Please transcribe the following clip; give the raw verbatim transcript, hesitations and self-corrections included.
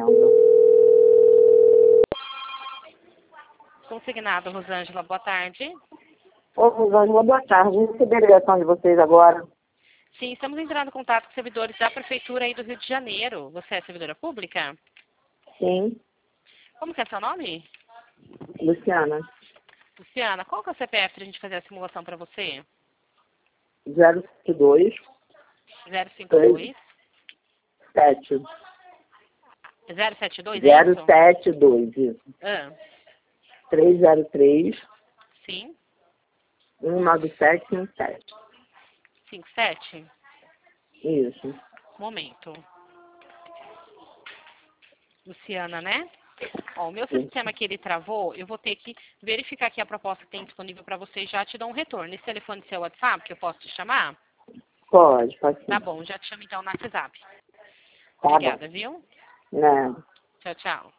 gravando. Consignado, Rosângela, boa tarde. Ô, Rosângela, boa tarde. Recebi a ligação de vocês agora. Sim, estamos entrando em contato com servidores da Prefeitura aí do Rio de Janeiro. Você é servidora pública? Sim, Como que é seu nome? Luciana. Luciana, qual que é o C P F para a gente fazer a simulação para você? zero sete dois zero cinco dois sete. zero sete dois, é zero isso? sete dois, isso. Ah, três zero três sim, um nove sete cinco sete. cinco sete. Isso. Momento. Luciana, né? Ó, o meu Sim. sistema aqui ele travou, eu vou ter que verificar aqui a proposta que tem disponível para você e já te dou um retorno. Esse telefone seu WhatsApp, que eu posso te chamar? Pode, pode sim. Tá bom, já te chamo então no WhatsApp. Tá Obrigada, bom. viu? Nada. Tchau, tchau.